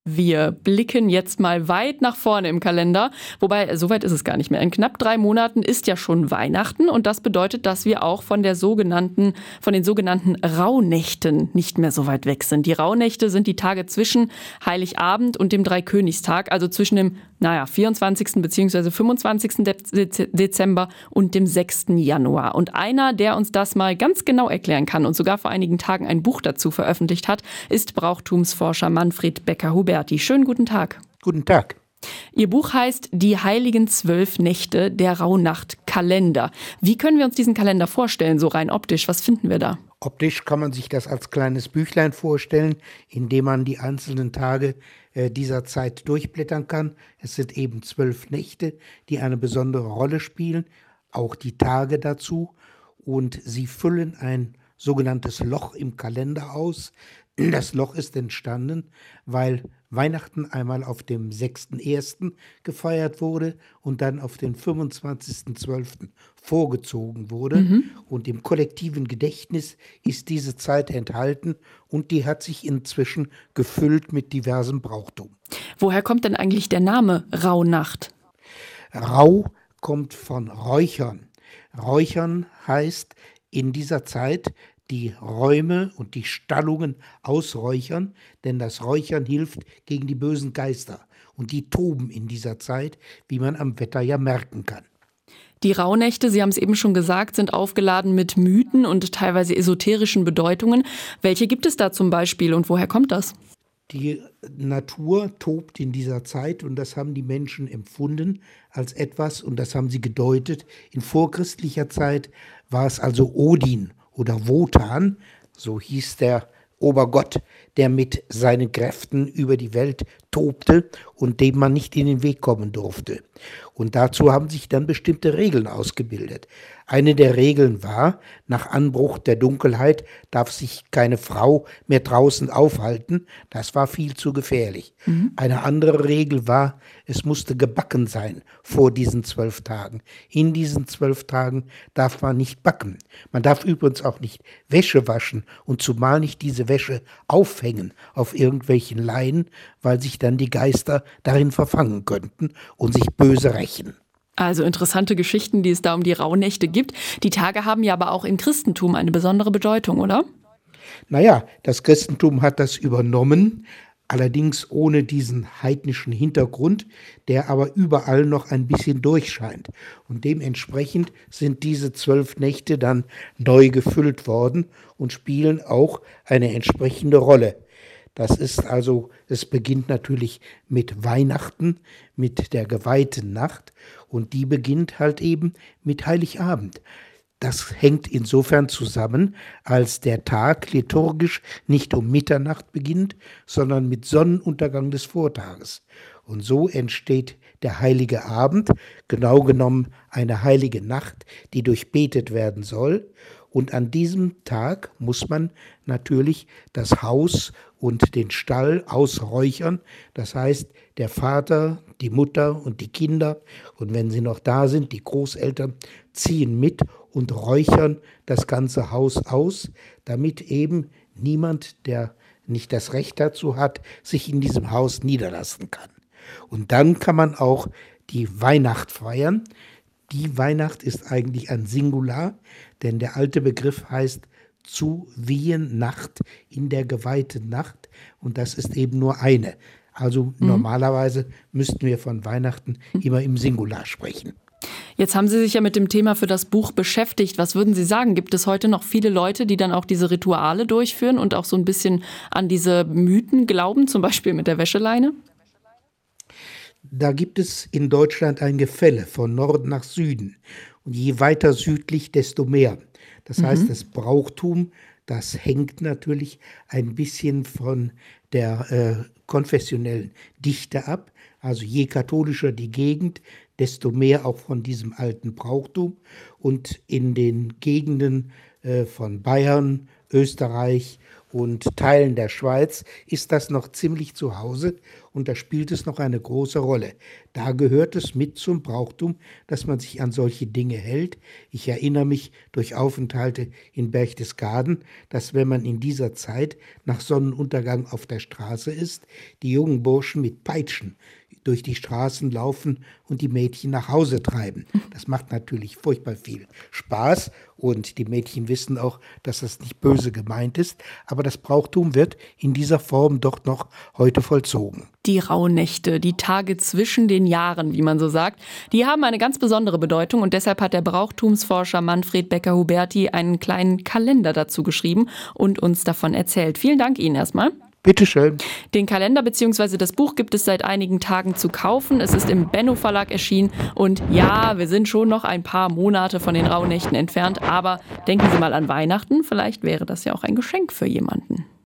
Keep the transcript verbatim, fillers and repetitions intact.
Wir blicken jetzt mal weit nach vorne im Kalender, wobei so weit ist es gar nicht mehr. In knapp drei Monaten ist ja schon Weihnachten und das bedeutet, dass wir auch von der sogenannten, von den sogenannten Rauhnächten nicht mehr so weit weg sind. Die Rauhnächte sind die Tage zwischen Heiligabend und dem Dreikönigstag, also zwischen dem, naja, vierundzwanzigsten bzw. fünfundzwanzigsten Dezember und dem sechsten Januar. Und einer, der uns das mal ganz genau erklären kann und sogar vor einigen Tagen ein Buch dazu veröffentlicht hat, ist Brauchtumsforscher Manfred Becker-Huberti. Schönen guten Tag. Guten Tag. Ihr Buch heißt Die heiligen zwölf Nächte der Rauhnacht-Kalender. Wie können wir uns diesen Kalender vorstellen, so rein optisch? Was finden wir da? Optisch kann man sich das als kleines Büchlein vorstellen, in dem man die einzelnen Tage äh, dieser Zeit durchblättern kann. Es sind eben zwölf Nächte, die eine besondere Rolle spielen, auch die Tage dazu. Und sie füllen ein sogenanntes Loch im Kalender aus. Das Loch ist entstanden, weil Weihnachten einmal auf dem sechsten ersten gefeiert wurde und dann auf den fünfundzwanzigsten zwölften vorgezogen wurde. Mhm. Und im kollektiven Gedächtnis ist diese Zeit enthalten und die hat sich inzwischen gefüllt mit diversem Brauchtum. Woher kommt denn eigentlich der Name Rauhnacht? Rauh kommt von Räuchern. Räuchern heißt in dieser Zeit die Räume und die Stallungen ausräuchern, denn das Räuchern hilft gegen die bösen Geister. Und die toben in dieser Zeit, wie man am Wetter ja merken kann. Die Rauhnächte, Sie haben es eben schon gesagt, sind aufgeladen mit Mythen und teilweise esoterischen Bedeutungen. Welche gibt es da zum Beispiel und woher kommt das? Die Natur tobt in dieser Zeit und das haben die Menschen empfunden als etwas und das haben sie gedeutet. In vorchristlicher Zeit war es also Odin oder Wotan, so hieß der Obergott, der mit seinen Kräften über die Welt tobte und dem man nicht in den Weg kommen durfte. Und dazu haben sich dann bestimmte Regeln ausgebildet. Eine der Regeln war, nach Anbruch der Dunkelheit darf sich keine Frau mehr draußen aufhalten. Das war viel zu gefährlich. Mhm. Eine andere Regel war, es musste gebacken sein vor diesen zwölf Tagen. In diesen zwölf Tagen darf man nicht backen. Man darf übrigens auch nicht Wäsche waschen und zumal nicht diese Wäsche aufhängen auf irgendwelchen Leinen, weil sich dann die Geister darin verfangen könnten und sich böse rächen. Also interessante Geschichten, die es da um die Rauhnächte gibt. Die Tage haben ja aber auch im Christentum eine besondere Bedeutung, oder? Naja, das Christentum hat das übernommen, allerdings ohne diesen heidnischen Hintergrund, der aber überall noch ein bisschen durchscheint. Und dementsprechend sind diese zwölf Nächte dann neu gefüllt worden und spielen auch eine entsprechende Rolle. Das ist also, es beginnt natürlich mit Weihnachten, mit der geweihten Nacht und die beginnt halt eben mit Heiligabend. Das hängt insofern zusammen, als der Tag liturgisch nicht um Mitternacht beginnt, sondern mit Sonnenuntergang des Vortages. Und so entsteht der heilige Abend, genau genommen eine heilige Nacht, die durchbetet werden soll. Und an diesem Tag muss man natürlich das Haus und den Stall ausräuchern. Das heißt, der Vater, die Mutter und die Kinder und wenn sie noch da sind, die Großeltern, ziehen mit und räuchern das ganze Haus aus, damit eben niemand, der nicht das Recht dazu hat, sich in diesem Haus niederlassen kann. Und dann kann man auch die Weihnacht feiern. Die Weihnacht ist eigentlich ein Singular, denn der alte Begriff heißt zu wehen Nacht, in der geweihten Nacht und das ist eben nur eine. Also mhm. normalerweise müssten wir von Weihnachten immer im Singular sprechen. Jetzt haben Sie sich ja mit dem Thema für das Buch beschäftigt. Was würden Sie sagen? Gibt es heute noch viele Leute, die dann auch diese Rituale durchführen und auch so ein bisschen an diese Mythen glauben, zum Beispiel mit der Wäscheleine? Da gibt es in Deutschland ein Gefälle von Norden nach Süden. Und je weiter südlich, desto mehr. Das mhm. heißt, das Brauchtum, das hängt natürlich ein bisschen von der äh, konfessionellen Dichte ab. Also je katholischer die Gegend, desto mehr auch von diesem alten Brauchtum. Und in den Gegenden äh, von Bayern, Österreich und Teilen der Schweiz ist das noch ziemlich zu Hause und da spielt es noch eine große Rolle. Da gehört es mit zum Brauchtum, dass man sich an solche Dinge hält. Ich erinnere mich durch Aufenthalte in Berchtesgaden, dass wenn man in dieser Zeit nach Sonnenuntergang auf der Straße ist, die jungen Burschen mit Peitschen durch die Straßen laufen und die Mädchen nach Hause treiben. Das macht natürlich furchtbar viel Spaß und die Mädchen wissen auch, dass das nicht böse gemeint ist, aber das Brauchtum wird in dieser Form doch noch heute vollzogen. Die Rauhnächte, die Tage zwischen den Jahren, wie man so sagt, die haben eine ganz besondere Bedeutung und deshalb hat der Brauchtumsforscher Manfred Becker-Huberti einen kleinen Kalender dazu geschrieben und uns davon erzählt. Vielen Dank Ihnen erstmal. Bitte schön. Den Kalender bzw. das Buch gibt es seit einigen Tagen zu kaufen. Es ist im Benno Verlag erschienen und ja, wir sind schon noch ein paar Monate von den Rauhnächten entfernt, aber denken Sie mal an Weihnachten, vielleicht wäre das ja auch ein Geschenk für jemanden.